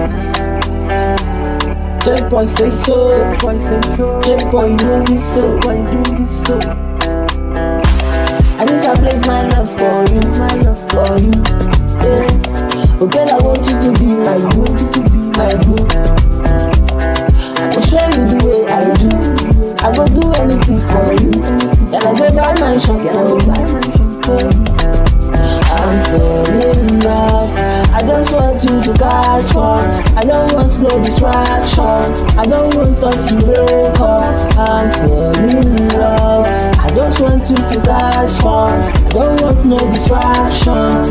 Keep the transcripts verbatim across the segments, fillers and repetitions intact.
J-Boy say so, J-Boy say so, J-Boy do this so, J-Boy do this so. I need to place my love for you, my love for you. Yeah. Oh girl, I want you to be my boo, my boo. I go show you the way I do. I go do anything for you. And I go buy my shop for you. I'm falling in love. I just want you to catch fun. I don't want no distraction. I don't want us to break up. I'm falling in love. I just want you to catch fun. I don't want no distraction.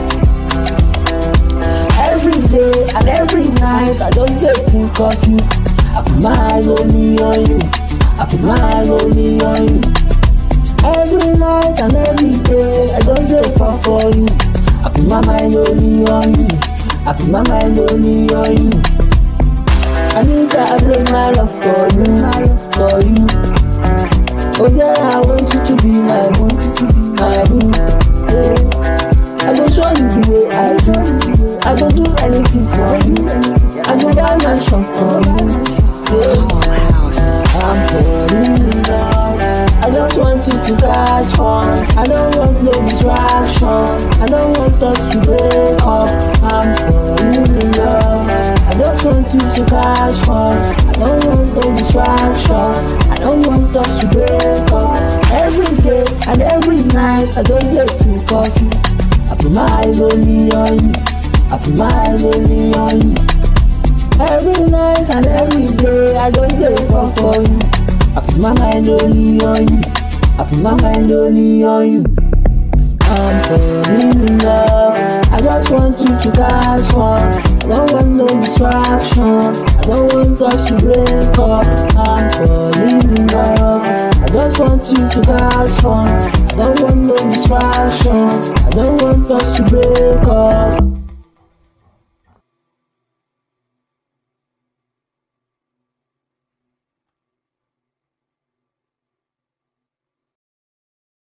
Every day and every night I just get think of you. I put my eyes only on you. I put my eyes only on you. Every night and every day I just get fall for you. I put my mind only on you. I put my mind only on you. I need to place my love for you, my love for you. Oh yeah, I want you to be my boo, my boo. Yeah. I go show you the way I do. I go do anything for you. I go buy my shop for you. Yeah. I'm falling in love. I just want you to catch fun. I don't want no distraction. I don't want us to break up. I'm falling in love. I just want you to catch fun. I don't want no distraction. I don't want us to break up. Every day and every night I just get think of you. I put my eyes only on you. I put my eyes only on you. Every night and every day I just get fall for you. I put my mind only on you. I put my mind only on you. I'm falling in love. I just want you to catch fun. I don't want no distraction. I don't want us to break up. I'm falling in love. I just want you to catch fun. I don't want no distraction. I don't want us to break